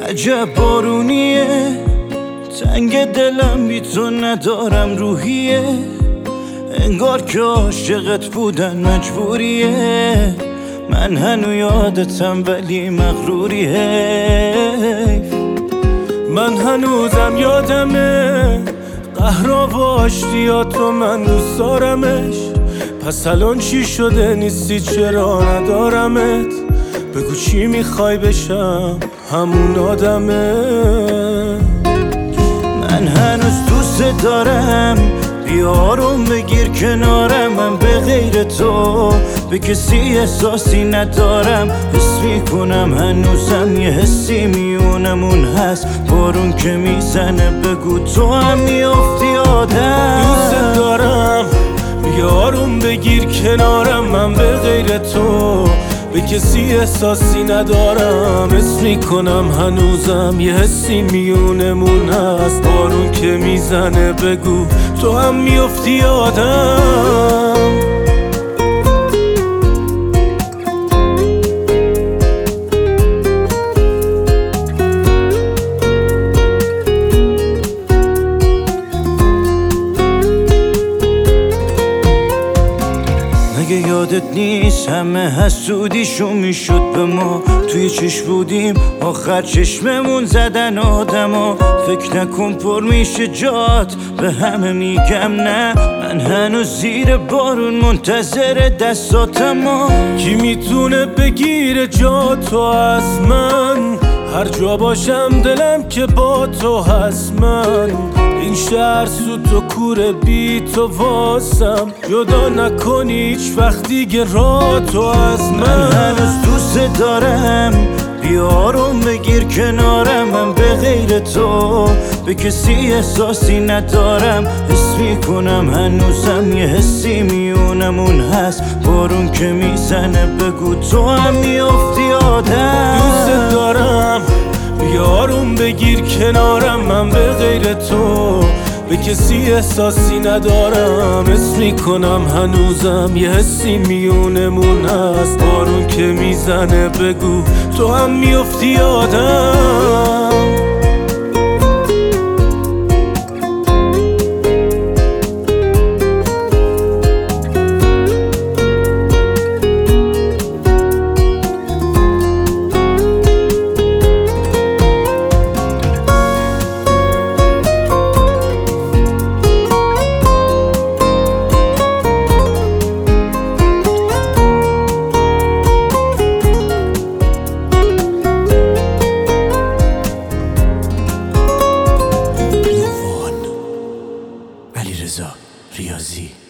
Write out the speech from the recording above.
عجب بارونیه، تنگ دلم بی تو ندارم روحیه، انگار که عاشقت بودن مجبوریه. من هنو یادتم ولی مغروریه. من هنوزم یادمه قهرا و آشتیات رو، من دوست دارمش. پس الان چی شده نیستی، چرا ندارمت؟ بگو چی میخوای بشم همون آدمه. من هنوز دوست دارم، بیارم بگیر کنارم. من به غیر تو به کسی احساسی ندارم. حس میکنم هنوزم یه حسی میونمون هست. بارون که میزنه بگو تو هم میافتی آدم. دوست دارم، بیارم بگیر کنارم. من به غیر تو به کسی احساسی ندارم. حس میکنم هنوزم یه حسی میونمون هست. بارون که میزنه بگو تو هم میافتی آدم. مگه یادت نیست همه حسودیشون میشد به ما؟ توی چشم بودیم آخر چشممون زدن آدما. فکر نکن پر میشه جات، به همه میگم نه. من هنوز زیر بارون منتظر دستاتم. کی میتونه بگیره جا تو از من؟ هر جا باشم دلم که با تو هست. من این شهر سوت و کوره بی تو واسم. جدا نکنی هیچ وقت دیگه را تو از من. هنوز دوست دارم، بیارم بگیر کنارم. من به غیر تو به کسی احساسی ندارم. حس میکنم هنوزم یه حسی میونمون هست. بارون که میزنه بگو تو هم میافتی آدم. دوست دارم، بیارم بگیر کنارم. من به غیر تو به کسی احساسی ندارم. حس میکنم هنوزم یه حسی میونمون هست. بارون که میزنه بگو تو هم میافتی آدم. علیرضا ریاضی